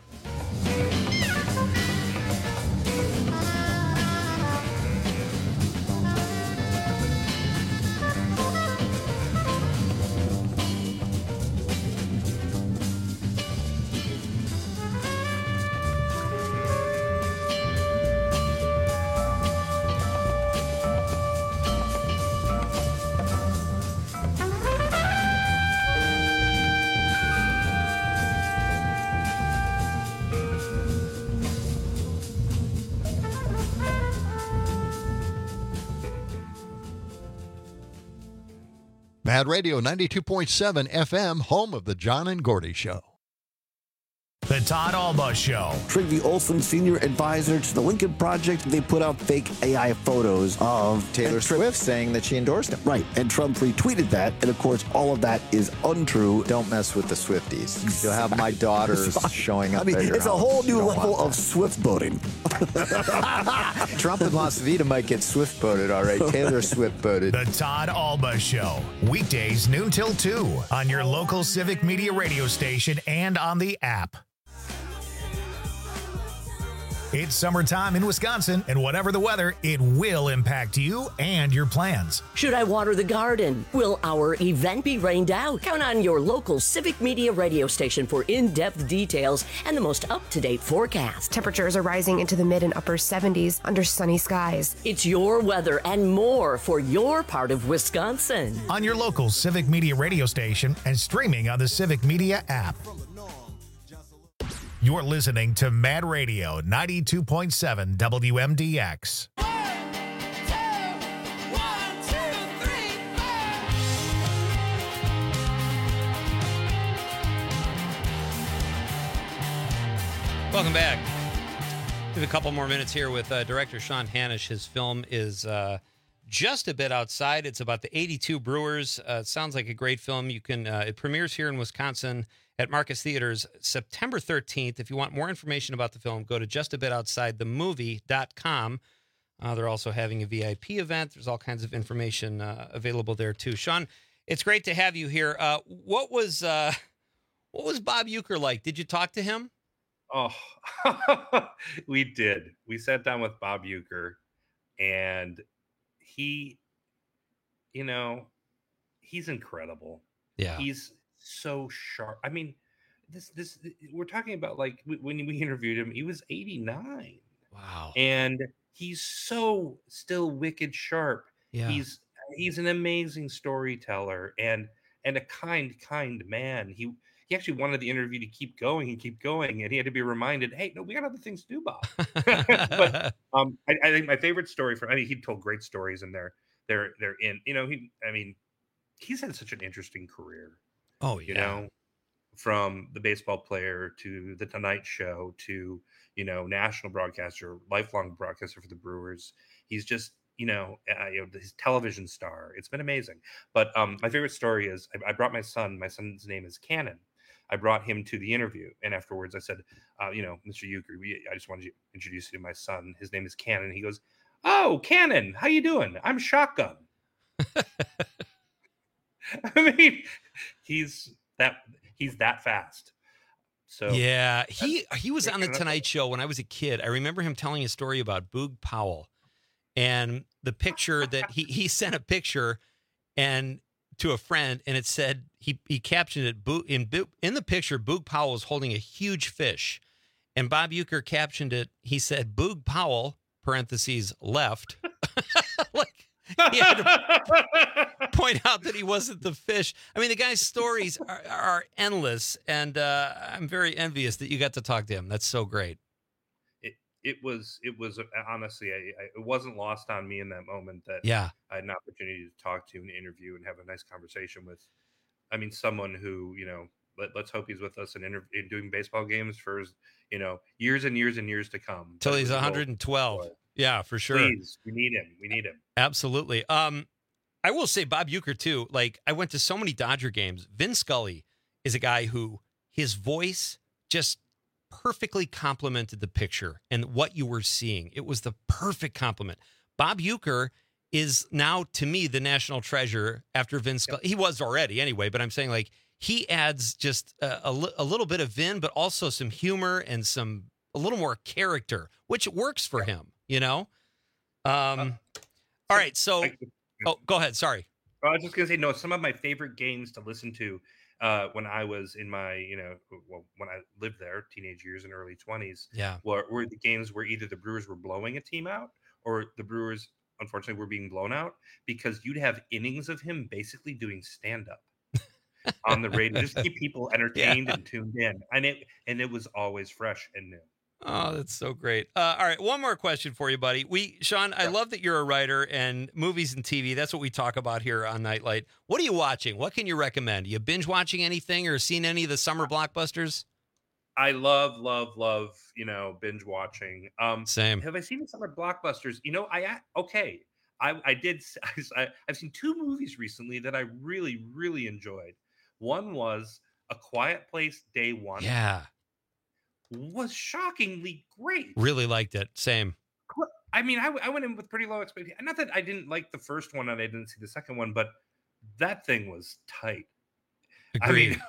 Mad Radio 92.7 FM, home of the John and Gordy Show. The Todd Alba Show. Trygve Olsen, senior advisor to the Lincoln Project, they put out fake AI photos of Taylor Swift saying that she endorsed him. Right, and Trump retweeted that, and of course, all of that is untrue. Don't mess with the Swifties. You'll have my daughters showing up. I mean, at your it's a house. whole new You don't level want of Swift boating. Trump and Las Vegas might get Swift boated, all right. Taylor Swift boated. The Todd Alba Show. Weekdays noon till 2 on your local Civic Media radio station and on the app. It's summertime in Wisconsin, and whatever the weather, it will impact you and your plans. Should I water the garden? Will our event be rained out? Count on your local Civic Media radio station for in-depth details and the most up-to-date forecast. Temperatures are rising into the mid and upper 70s under sunny skies. It's your weather and more for your part of Wisconsin. On your local Civic Media radio station and streaming on the Civic Media app. You're listening to Mad Radio 92.7 WMDX. Welcome back. We have a couple more minutes here with director Sean Hanisch. His film is just a bit outside. It's about the 82 Brewers. It sounds like a great film. You can. It premieres here in Wisconsin at Marcus Theaters September 13th. If you want more information about the film, go to justabitoutsidthemovie.com. They're also having a VIP event. There's all kinds of information available there too. Sean, it's great to have you here. What was Bob Uecker like? Did you talk to him? Oh, we did. We sat down with Bob Uecker, and he, he's incredible. Yeah. He's so sharp. I mean, this we're talking about, like, when we interviewed him, he was 89. Wow. And he's so still wicked sharp. Yeah. He's an amazing storyteller and a kind man. He actually wanted the interview to keep going, and he had to be reminded, hey, no, we got other things to do, Bob. But I think my favorite story he told great stories, and they're in, he's had such an interesting career. Oh, yeah. From the baseball player to the Tonight Show to, national broadcaster, lifelong broadcaster for the Brewers. He's just, his television star. It's been amazing. But my favorite story is I brought my son's name is Cannon. I brought him to the interview, and afterwards I said, Mr. Uecker, I just wanted to introduce you to my son. His name is Cannon. He goes, oh, Cannon, how you doing? I'm Shotgun. I mean, he's that fast. So yeah, he was on the Tonight Show when I was a kid. I remember him telling a story about Boog Powell, and the picture that he sent a picture and to a friend, and it said he captioned it in the picture. Boog Powell was holding a huge fish, and Bob Uecker captioned it. He said Boog Powell (parentheses left). Like, he had to point out that he wasn't the fish. I mean, the guy's stories are endless, and I'm very envious that you got to talk to him. That's so great. It was honestly, it wasn't lost on me in that moment that I had an opportunity to talk to and interview and have a nice conversation with. I mean, someone who, let's hope he's with us in doing baseball games for, years and years and years to come. Till he's 112. Yeah, for sure. Please, we need him. Absolutely. I will say Bob Uecker too. Like, I went to so many Dodger games. Vin Scully is a guy who his voice just perfectly complemented the picture and what you were seeing. It was the perfect compliment. Bob Uecker is now, to me, the national treasure after Vin Scully. He was already anyway, but I'm saying, like, he adds just a little bit of Vin, but also some humor and a little more character, which works for him, all right, so go ahead. Sorry. I was just gonna say, no, some of my favorite games to listen to when I was in my, when I lived there, teenage years and early 20s, were the games where either the Brewers were blowing a team out or the Brewers, unfortunately, were being blown out, because you'd have innings of him basically doing stand-up on the radio, just keep people entertained and tuned in, and it was always fresh and new. Oh, that's so great. All right, one more question for you, buddy. Sean, I love that you're a writer, and movies and TV, that's what we talk about here on Nightlight. What are you watching? What can you recommend? You binge watching anything or seen any of the summer blockbusters? I love, binge watching. Same. Have I seen some of blockbusters? I've seen 2 movies recently that I really, really enjoyed. One was A Quiet Place Day One. Yeah. Was shockingly great. Really liked it. Same. I mean, I went in with pretty low expectations. Not that I didn't like the first one and I didn't see the second one, but that thing was tight. Agreed.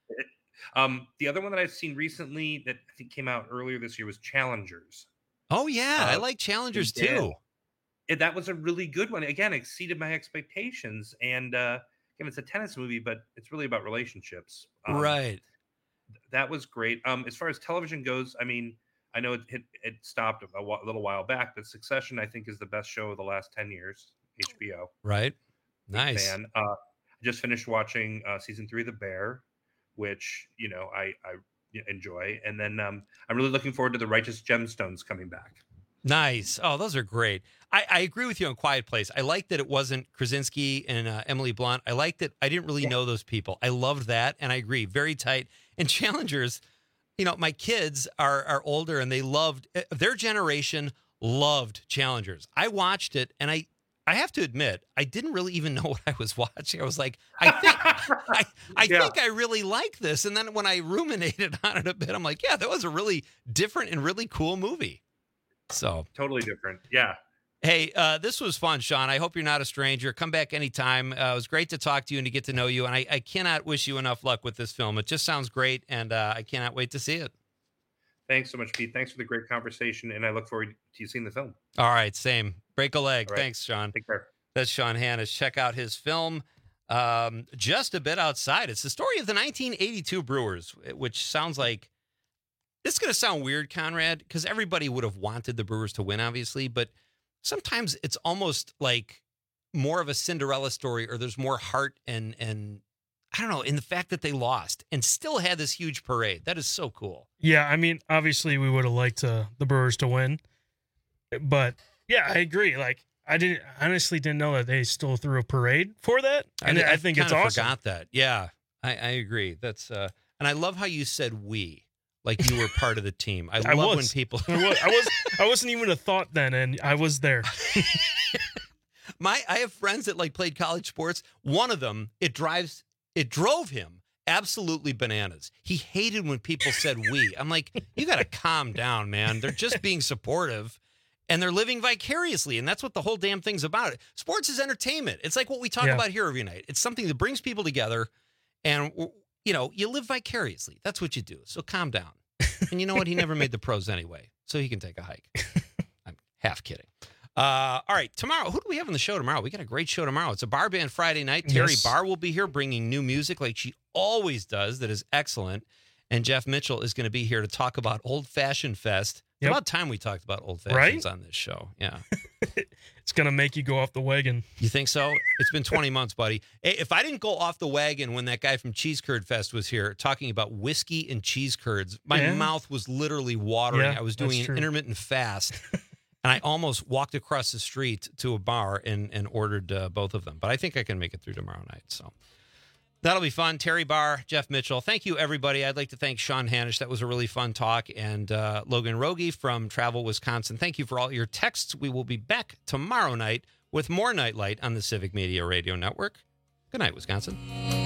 I mean, the other one that I've seen recently that I think came out earlier this year was Challengers. Oh, yeah. I like Challengers, too. That was a really good one. Again, exceeded my expectations. And again, it's a tennis movie, but it's really about relationships. Right. That was great. As far as television goes, I mean, I know it stopped a little while back, but Succession, I think, is the best show of the last 10 years. HBO. Right. Nice. Fan. I just finished watching season 3 of The Bear, which, I enjoy. And then I'm really looking forward to The Righteous Gemstones coming back. Nice. Oh, those are great. I agree with you on Quiet Place. I like that it wasn't Krasinski and Emily Blunt. I liked that I didn't really know those people. I loved that, and I agree. Very tight. And Challengers, my kids are older, and they loved their generation loved Challengers. I watched it, and I have to admit, I didn't really even know what I was watching. I was like, I think I really like this. And then when I ruminated on it a bit, I'm like, yeah, that was a really different and really cool movie. So totally different. Yeah. Hey, this was fun, Sean. I hope you're not a stranger. Come back anytime. It was great to talk to you and to get to know you. And I cannot wish you enough luck with this film. It just sounds great, and I cannot wait to see it. Thanks so much, Pete. Thanks for the great conversation, and I look forward to you seeing the film. All right, same. Break a leg. Right. Thanks, Sean. Take care. That's Sean Hannis. Check out his film, Just a Bit Outside. It's the story of the 1982 Brewers, which sounds like this is going to sound weird, Conrad, because everybody would have wanted the Brewers to win, obviously, but sometimes it's almost like more of a Cinderella story, or there's more heart and I don't know, in the fact that they lost and still had this huge parade. That is so cool. Yeah, I mean, obviously we would have liked the Brewers to win, but yeah, I agree. Like, I honestly didn't know that they still threw a parade for that, and I think it's awesome. I forgot that. Yeah, I agree. That's and I love how you said we, like you were part of the team. I love when people. I wasn't even a thought then, and I was there. I have friends that played college sports. One of them, it drove him absolutely bananas. He hated when people said we. I'm like, you got to calm down, man. They're just being supportive, and they're living vicariously, and that's what the whole damn thing's about. Sports is entertainment. It's like what we talk about here every night. It's something that brings people together, and you live vicariously. That's what you do. So calm down. And you know what? He never made the pros anyway, so he can take a hike. I'm half kidding. All right, tomorrow, who do we have on the show tomorrow? We got a great show tomorrow. It's a bar band Friday night. Terry Barr will be here bringing new music like she always does. That is excellent. And Jeff Mitchell is going to be here to talk about Old Fashioned Fest. It's about time we talked about Old Fashions on this show. Yeah. It's going to make you go off the wagon. You think so? It's been 20 months, buddy. Hey, if I didn't go off the wagon when that guy from Cheese Curd Fest was here talking about whiskey and cheese curds, my mouth was literally watering. I was doing an intermittent fast. And I almost walked across the street to a bar and ordered both of them. But I think I can make it through tomorrow night. So that'll be fun. Terry Barr, Jeff Mitchell. Thank you, everybody. I'd like to thank Sean Hannish. That was a really fun talk. And Logan Rogie from Travel, Wisconsin. Thank you for all your texts. We will be back tomorrow night with more Nightlight on the Civic Media Radio Network. Good night, Wisconsin.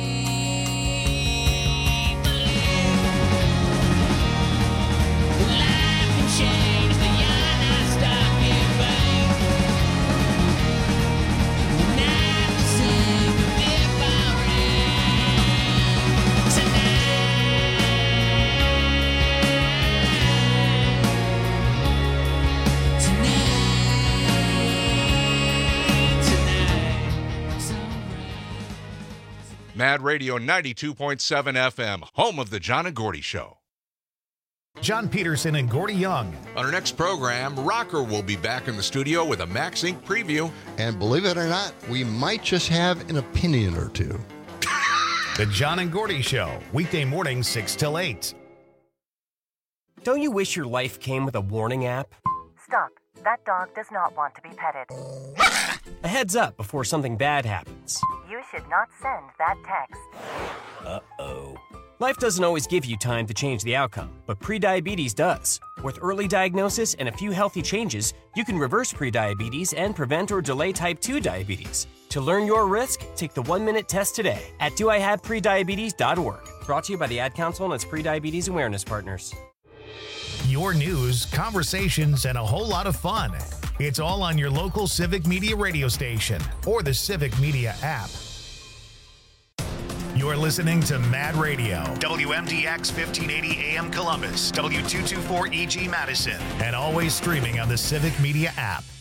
Mad Radio 92.7 FM, home of the John and Gordy Show. John Peterson and Gordy Young. On our next program, Rocker will be back in the studio with a Max Inc. preview. And believe it or not, we might just have an opinion or two. The John and Gordy Show, weekday mornings 6 till 8. Don't you wish your life came with a warning app? Stop. That dog does not want to be petted. A heads up before something bad happens. You should not send that text. Uh-oh. Life doesn't always give you time to change the outcome, but prediabetes does. With early diagnosis and a few healthy changes, you can reverse prediabetes and prevent or delay type 2 diabetes. To learn your risk, take the 1-minute test today at doihaveprediabetes.org. Brought to you by the Ad Council and its Prediabetes Awareness Partners. Your news, conversations, and a whole lot of fun. It's all on your local Civic Media radio station or the Civic Media app. You're listening to Mad Radio, WMDX 1580 AM Columbus, W224EG Madison, and always streaming on the Civic Media app.